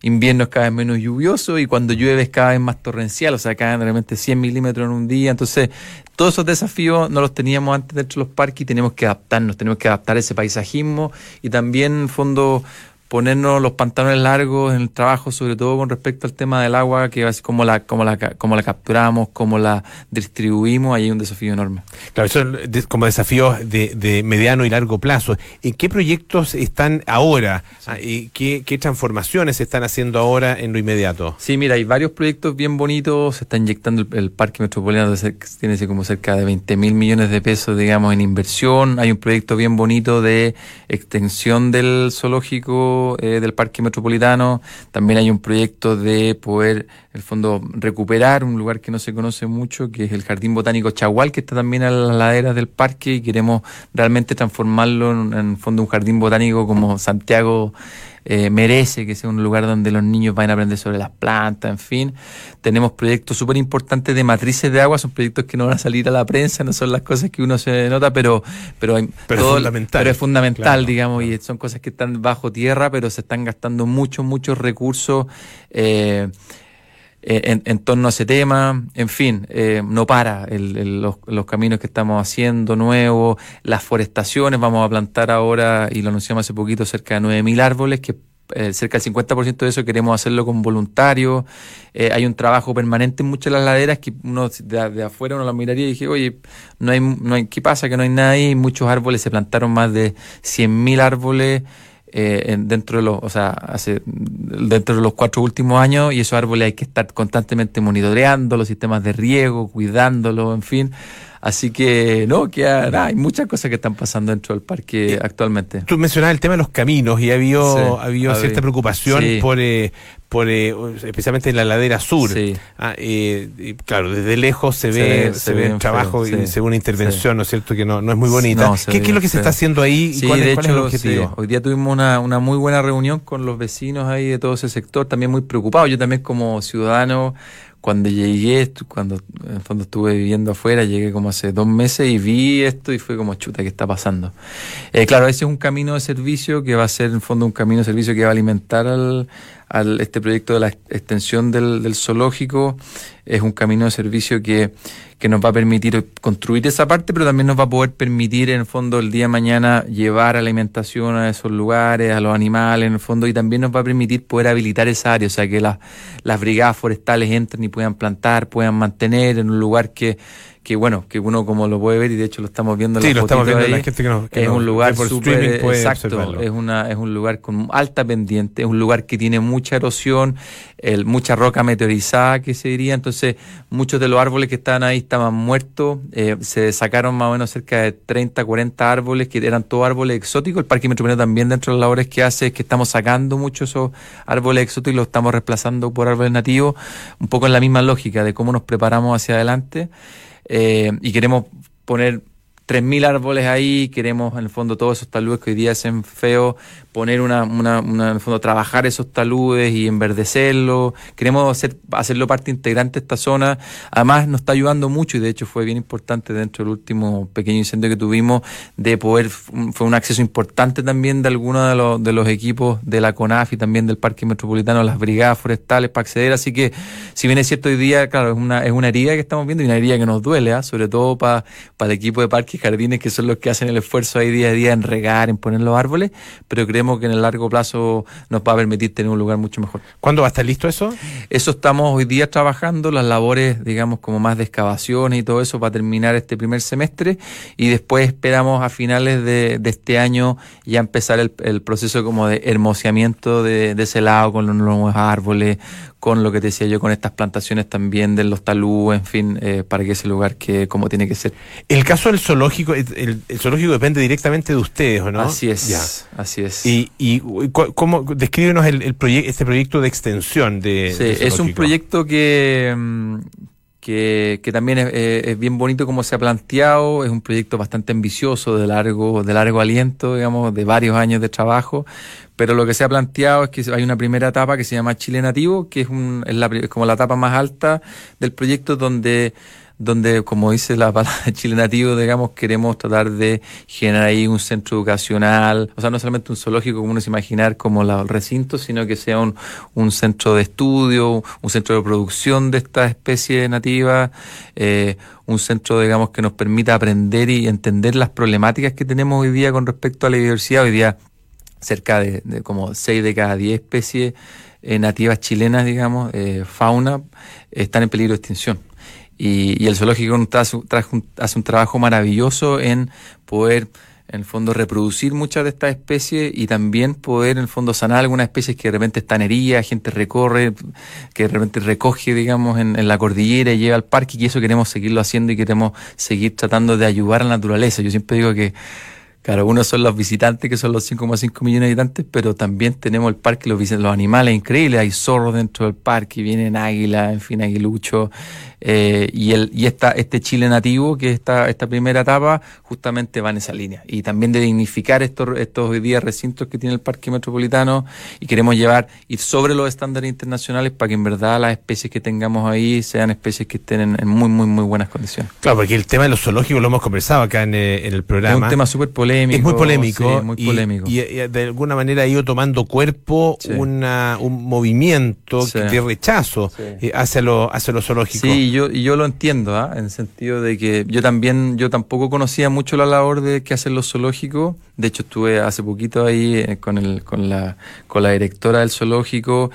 invierno es cada vez menos lluvioso y cuando llueve es cada vez más torrencial, o sea, caen realmente 100 milímetros en un día. Entonces, todos esos desafíos no los teníamos antes dentro de los parques y tenemos que adaptarnos, tenemos que adaptar ese paisajismo y también, en fondo, ponernos los pantalones largos en el trabajo, sobre todo con respecto al tema del agua, que es cómo la capturamos, cómo la distribuimos. Ahí hay un desafío enorme. Claro, eso como desafíos de mediano y largo plazo. ¿En qué proyectos están ahora? Sí. ¿Qué transformaciones se están haciendo ahora en lo inmediato? Sí, mira, hay varios proyectos bien bonitos. Se está inyectando el Parque Metropolitano, tiene como cerca de 20.000 millones de pesos, digamos, en inversión. Hay un proyecto bien bonito de extensión del zoológico del Parque Metropolitano. También hay un proyecto de poder, en el fondo, recuperar un lugar que no se conoce mucho, que es el Jardín Botánico Chagual, que está también a las laderas del parque, y queremos realmente transformarlo en el fondo un jardín botánico como Santiago merece, que sea un lugar donde los niños vayan a aprender sobre las plantas, en fin. Tenemos proyectos súper importantes de matrices de agua, son proyectos que no van a salir a la prensa, no son las cosas que uno se nota, pero es fundamental, claro, digamos, y son cosas que están bajo tierra, pero se están gastando muchos recursos en torno a ese tema. En fin, no para los caminos que estamos haciendo nuevos, las forestaciones. Vamos a plantar ahora, y lo anunciamos hace poquito, cerca de 9.000 árboles, que cerca del 50% de eso queremos hacerlo con voluntarios. Hay un trabajo permanente en muchas de las laderas que uno de afuera uno lo miraría y dije, oye, no hay, ¿qué pasa? Que no hay nada ahí. Muchos árboles, se plantaron más de 100.000 árboles dentro de los 4 últimos años, y esos árboles hay que estar constantemente monitoreando los sistemas de riego, cuidándolos, en fin. Así que hay muchas cosas que están pasando dentro del parque actualmente. Tú mencionabas el tema de los caminos y ha habido cierta preocupación por especialmente en la ladera sur. Sí. Y claro, desde lejos se ve el trabajo feo, y se ve una intervención, ¿no es cierto?, que no es muy bonita. ¿Qué es lo que se está haciendo ahí y cuál es el objetivo? Hoy día tuvimos una muy buena reunión con los vecinos ahí de todo ese sector, también muy preocupados. Yo también, como ciudadano, cuando llegué, cuando en el fondo estuve viviendo afuera, llegué como hace 2 meses y vi esto y fue como, chuta, ¿qué está pasando? Claro, ese es un camino de servicio que va a ser, en el fondo, un camino de servicio que va a alimentar este proyecto de la extensión del zoológico. Es un camino de servicio que nos va a permitir construir esa parte, pero también nos va a poder permitir, en el fondo, el día de mañana llevar alimentación a esos lugares, a los animales, en el fondo, y también nos va a permitir poder habilitar esa área, o sea, que las brigadas forestales entren y puedan plantar, puedan mantener en un lugar que uno, como lo puede ver, y de hecho lo estamos viendo en la fotito, estamos viendo ahí, la gente que es un lugar súper exacto, es un lugar con alta pendiente, es un lugar que tiene mucha erosión, mucha roca meteorizada, que se diría. Entonces, muchos de los árboles que estaban ahí estaban muertos. Se sacaron más o menos cerca de 30, 40 árboles, que eran todos árboles exóticos. El Parque Metropolitano también, dentro de las labores que hace, es que estamos sacando muchos esos árboles exóticos y los estamos reemplazando por árboles nativos, un poco en la misma lógica de cómo nos preparamos hacia adelante. Y queremos poner 3.000 árboles ahí, queremos, en el fondo, todos esos taludes que hoy día hacen feo, poner en el fondo, trabajar esos taludes y enverdecerlos. Queremos hacerlo parte integrante de esta zona. Además, nos está ayudando mucho, y de hecho fue bien importante dentro del último pequeño incendio que tuvimos, fue un acceso importante también de algunos de los equipos de la CONAF y también del Parque Metropolitano, las brigadas forestales, para acceder. Así que, si bien es cierto, hoy día, claro, es una herida que estamos viendo, y una herida que nos duele, sobre todo para el equipo de parques y jardines, que son los que hacen el esfuerzo ahí día a día en regar, en poner los árboles, pero creemos que en el largo plazo nos va a permitir tener un lugar mucho mejor. ¿Cuándo va a estar listo eso? Eso estamos hoy día trabajando, las labores, digamos, como más de excavaciones y todo eso, va a terminar este primer semestre, y después esperamos a finales de este año ya empezar el proceso como de hermoseamiento de ese lado, con los nuevos árboles, con lo que te decía yo, con estas plantaciones también de los talúes, en fin, para que ese lugar quede como tiene que ser. El caso del zoológico, el zoológico depende directamente de ustedes, ¿o no? Así es, ya. Así es. ¿Y cómo descríbenos este proyecto de extensión de zoológico? Es un proyecto que también es bien bonito como se ha planteado. Es un proyecto bastante ambicioso, de largo aliento, digamos, de varios años de trabajo. Pero lo que se ha planteado es que hay una primera etapa que se llama Chile Nativo, que es como la etapa más alta del proyecto, donde donde, como dice la palabra Chile Nativo, digamos, queremos tratar de generar ahí un centro educacional, o sea, no solamente un zoológico como uno se imaginar como el recinto, sino que sea un centro de estudio, un centro de producción de estas especies nativas, un centro, digamos, que nos permita aprender y entender las problemáticas que tenemos hoy día con respecto a la biodiversidad. Hoy día cerca de como 6 de cada 10 especies nativas chilenas, digamos, fauna, están en peligro de extinción. Y el zoológico hace un trabajo maravilloso en poder, en el fondo, reproducir muchas de estas especies y también poder, en el fondo, sanar algunas especies que de repente están heridas, gente recorre, que de repente recoge, digamos, en la cordillera y lleva al parque, y eso queremos seguirlo haciendo y queremos seguir tratando de ayudar a la naturaleza. Yo siempre digo que, claro, uno son los visitantes, que son los 5,5 millones de habitantes, pero también tenemos el parque, los animales increíbles. Hay zorros dentro del parque, vienen águilas, en fin, aguiluchos. Este Chile Nativo, que esta primera etapa, justamente va en esa línea. Y también de dignificar estos hoy día recintos que tiene el Parque Metropolitano, y queremos ir sobre los estándares internacionales para que en verdad las especies que tengamos ahí sean especies que estén en muy, muy, muy buenas condiciones. Claro, porque el tema de los zoológicos lo hemos conversado acá en el programa. Es un tema súper polémico. Es muy polémico. Sí, muy polémico. Y de alguna manera ha ido tomando cuerpo un movimiento de rechazo hacia los zoológicos. Sí, yo lo entiendo, en el sentido de que yo tampoco conocía mucho la labor que hacen los zoológicos. De hecho, estuve hace poquito ahí con la directora del zoológico,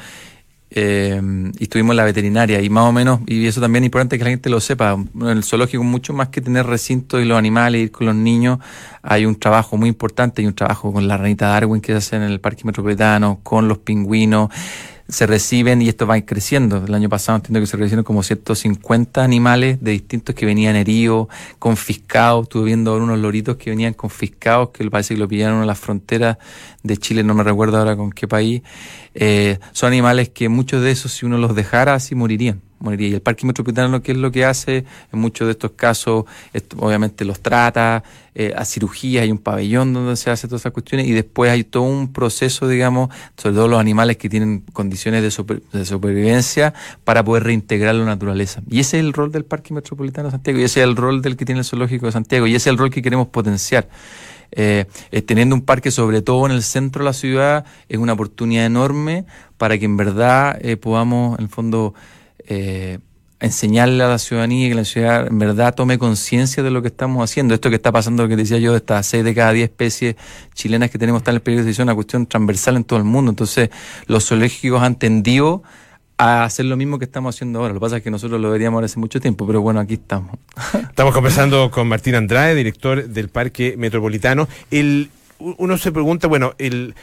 y estuvimos en la veterinaria, y más o menos, y eso también es importante que la gente lo sepa. En el zoológico, mucho más que tener recintos y los animales, ir con los niños, hay un trabajo muy importante, hay un trabajo con la ranita Darwin que se hace en el Parque Metropolitano, con los pingüinos. Se reciben, y esto va creciendo. El año pasado entiendo que se recibieron como 150 animales de distintos que venían heridos, confiscados. Estuve viendo ahora unos loritos que venían confiscados, que parece que lo pillaron en las fronteras de Chile, no me recuerdo ahora con qué país. Son animales que muchos de esos, si uno los dejara así, morirían. Y el Parque Metropolitano, ¿qué es lo que hace? En muchos de estos casos, obviamente los trata, a cirugías, hay un pabellón donde se hace todas esas cuestiones, y después hay todo un proceso, digamos, sobre todo los animales que tienen condiciones de supervivencia, para poder reintegrar la naturaleza. Y ese es el rol del Parque Metropolitano de Santiago, y ese es el rol del que tiene el Zoológico de Santiago, y ese es el rol que queremos potenciar. Teniendo un parque, sobre todo en el centro de la ciudad, es una oportunidad enorme para que en verdad podamos, en el fondo, enseñarle a la ciudadanía, y que la ciudad en verdad tome conciencia de lo que estamos haciendo. Esto que está pasando, lo que decía yo, de estas 6 de cada 10 especies chilenas que tenemos están en el peligro de extinción, es una cuestión transversal en todo el mundo. Entonces, los zoológicos han tendido a hacer lo mismo que estamos haciendo ahora. Lo que pasa es que nosotros lo deberíamos hacer hace mucho tiempo, pero bueno, aquí estamos. Estamos conversando con Martín Andrade, director del Parque Metropolitano. Uno se pregunta, bueno,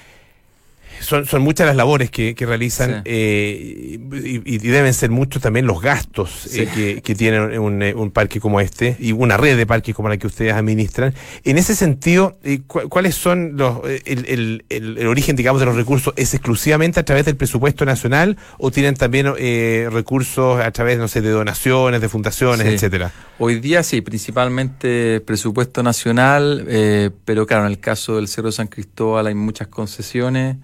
son muchas las labores que realizan, y deben ser muchos también los gastos que tiene un parque como este, y una red de parques como la que ustedes administran. En ese sentido, ¿cuáles son el origen, digamos, de los recursos? ¿Es exclusivamente a través del presupuesto nacional, o tienen también recursos a través, no sé, de donaciones, de fundaciones, etcétera? Hoy día sí, principalmente presupuesto nacional, pero claro, en el caso del Cerro de San Cristóbal hay muchas concesiones.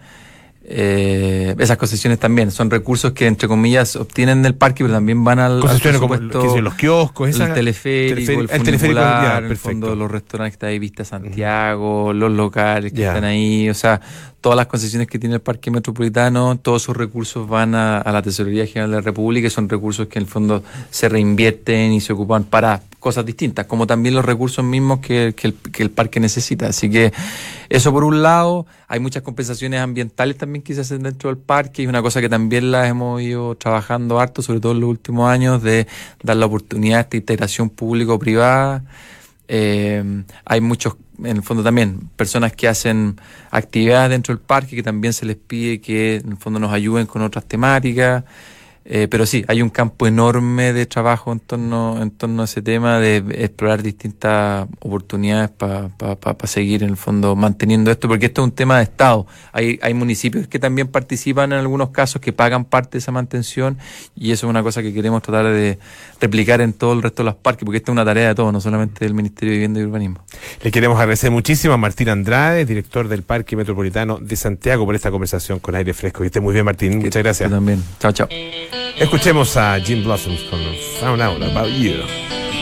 Esas concesiones también son recursos que, entre comillas, obtienen del parque, pero también van al presupuesto, como los kioscos, el teleférico, el funicular, el fondo, los restaurantes que está ahí, Vista Santiago, los locales que están ahí, o sea, todas las concesiones que tiene el Parque Metropolitano, todos esos recursos van a la Tesorería General de la República, y son recursos que en el fondo se reinvierten y se ocupan para cosas distintas, como también los recursos mismos que el parque necesita. Así que eso por un lado. Hay muchas compensaciones ambientales también que se hacen dentro del parque, y una cosa que también las hemos ido trabajando harto, sobre todo en los últimos años, de dar la oportunidad a esta integración público-privada. Hay muchos, en el fondo también, personas que hacen actividades dentro del parque, que también se les pide que en el fondo nos ayuden con otras temáticas. Pero sí, hay un campo enorme de trabajo en torno a ese tema, de explorar distintas oportunidades para seguir en el fondo manteniendo esto, porque esto es un tema de Estado. Hay municipios que también participan en algunos casos, que pagan parte de esa mantención, y eso es una cosa que queremos tratar de replicar en todo el resto de los parques, porque esta es una tarea de todos, no solamente del Ministerio de Vivienda y Urbanismo. Le queremos agradecer muchísimo a Martín Andrade, director del Parque Metropolitano de Santiago, por esta conversación con Aire Fresco. Que esté muy bien, Martín. Muchas gracias. Yo también. Chao, chao. Escuchemos a Jim Blossoms con Found Out About You.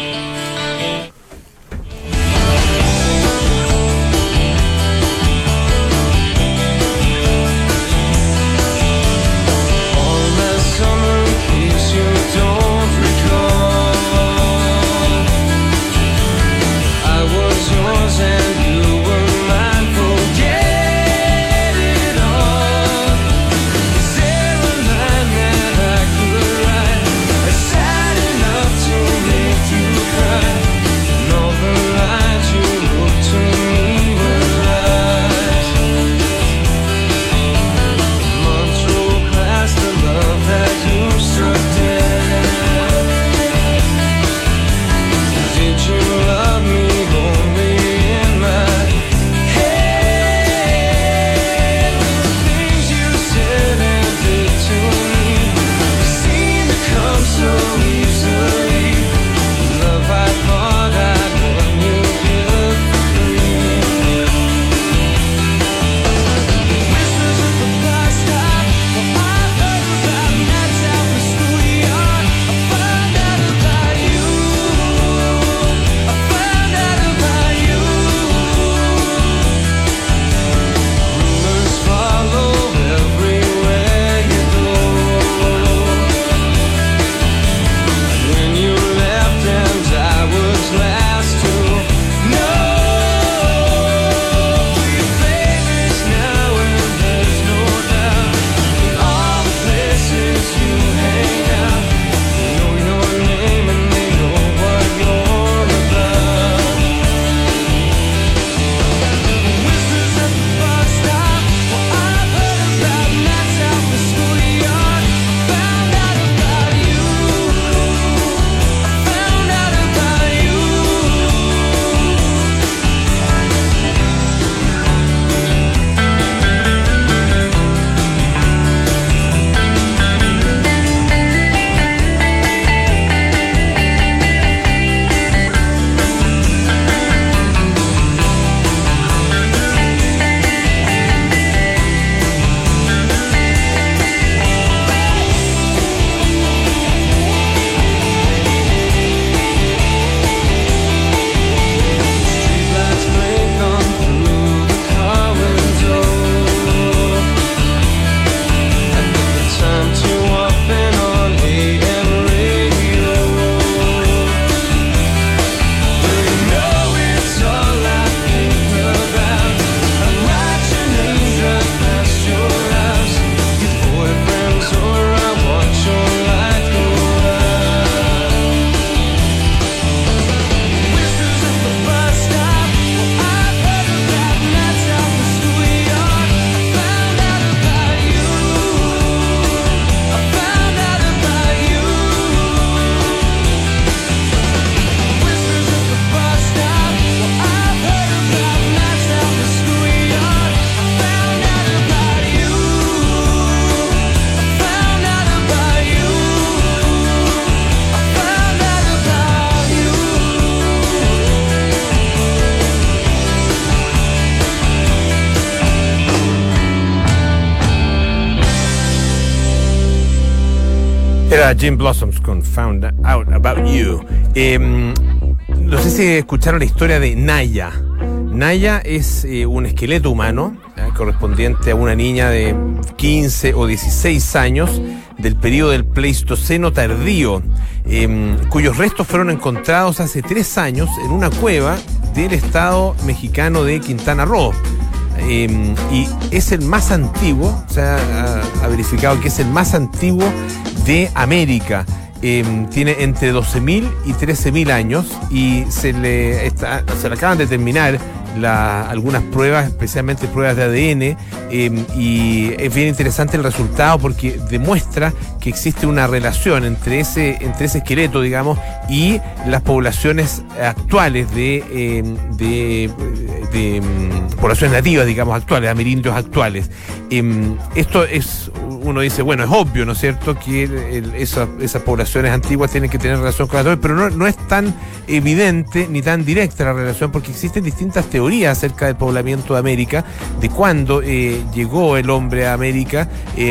Era Jim Blossoms con Found Out About You. No sé si escucharon la historia de Naya. Naya es un esqueleto humano correspondiente a una niña de 15 o 16 años del periodo del Pleistoceno tardío, cuyos restos fueron encontrados hace 3 años en una cueva del estado mexicano de Quintana Roo. Y es el más antiguo, se ha verificado que es el más antiguo de América. Tiene entre 12.000 y 13.000 años y se le acaban de terminar algunas pruebas, especialmente pruebas de ADN, y es bien interesante el resultado porque demuestra que existe una relación entre ese esqueleto, digamos, y las poblaciones actuales de poblaciones nativas, digamos, actuales, amerindios actuales. Esto es, uno dice, bueno, es obvio, ¿no es cierto?, que esas poblaciones antiguas tienen que tener relación con las actuales, pero no es tan evidente ni tan directa la relación porque existen distintas teorías acerca del poblamiento de América, de cuándo llegó el hombre a América,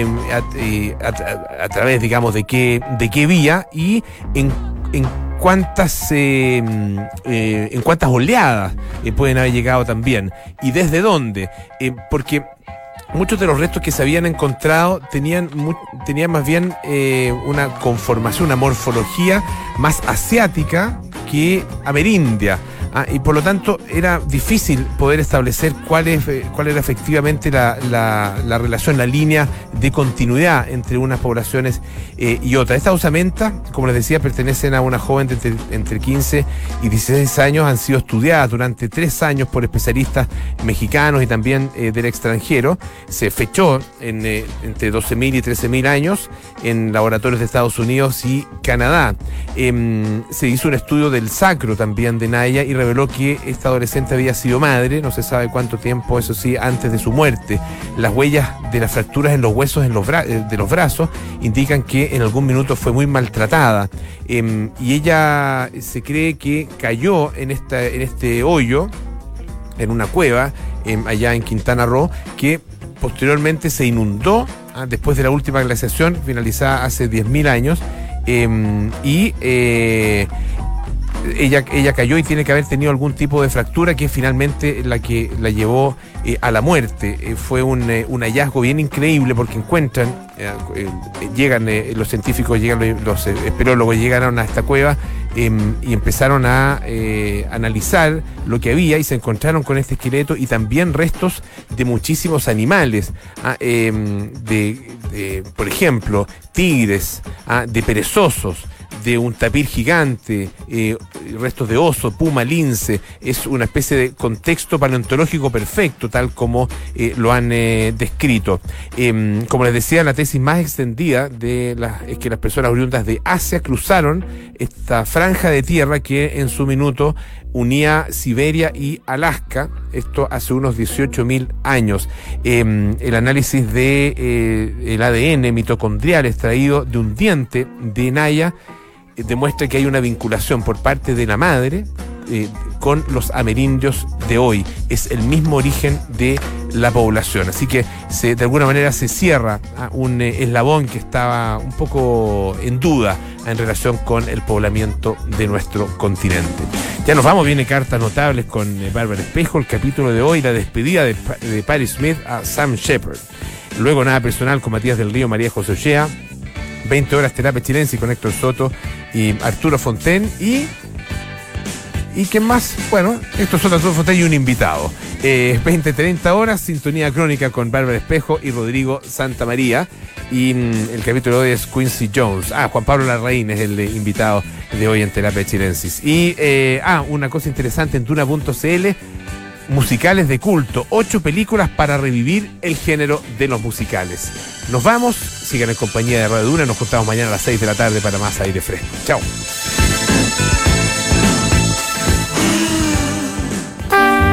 a través, digamos, de qué vía y en cuántas oleadas pueden haber llegado también y desde dónde, porque muchos de los restos que se habían encontrado tenían más bien una conformación, una morfología más asiática que amerindia. Y por lo tanto era difícil poder establecer cuál era efectivamente la relación, la línea de continuidad entre unas poblaciones y otras. Estas osamentas, como les decía, pertenecen a una joven de entre 15 y 16 años, han sido estudiadas durante 3 años por especialistas mexicanos y también del extranjero. Se fechó entre 12.000 y 13.000 años en laboratorios de Estados Unidos y Canadá. Se hizo un estudio del sacro también de Naya y reveló que esta adolescente había sido madre, no se sabe cuánto tiempo, eso sí, antes de su muerte. Las huellas de las fracturas en los huesos de los brazos indican que en algún minuto fue muy maltratada, y ella se cree que cayó en este hoyo, en una cueva allá en Quintana Roo, que posteriormente se inundó después de la última glaciación finalizada hace 10.000 años, y ella cayó y tiene que haber tenido algún tipo de fractura que es finalmente la que la llevó a la muerte. Fue un hallazgo bien increíble porque llegan los científicos, los espeleólogos llegaron a esta cueva y empezaron a analizar lo que había y se encontraron con este esqueleto y también restos de muchísimos animales, por ejemplo, tigres, de perezosos, de un tapir gigante, restos de oso, puma, lince. Es una especie de contexto paleontológico perfecto, tal como lo han descrito. Como les decía, la tesis más extendida es que las personas oriundas de Asia cruzaron esta franja de tierra que en su minuto unía Siberia y Alaska, esto hace unos 18.000 años. El análisis el ADN mitocondrial extraído de un diente de Naya demuestra que hay una vinculación por parte de la madre con los amerindios de hoy. Es el mismo origen de la población. Así que de alguna manera se cierra un eslabón que estaba un poco en duda en relación con el poblamiento de nuestro continente. Ya nos vamos, viene Cartas Notables con Bárbara Espejo, el capítulo de hoy, la despedida de Patti Smith a Sam Shepard. Luego Nada Personal con Matías del Río, María José Ochea. 20 horas Terapia Chilense con Héctor Soto y Arturo Fonten. ¿Y quién más? Bueno, Héctor Soto, Arturo Fonten y un invitado. 20-30 horas, Sintonía Crónica con Bárbara Espejo y Rodrigo Santamaría. Y el capítulo de hoy es Quincy Jones. Juan Pablo Larraín es el invitado de hoy en Terapia Chilensis. Y una cosa interesante en Duna.cl, musicales de culto, 8 películas para revivir el género de los musicales. Nos vamos, sigan en compañía de Radio Duna, nos juntamos mañana a las 6 de la tarde para más aire fresco. Chao.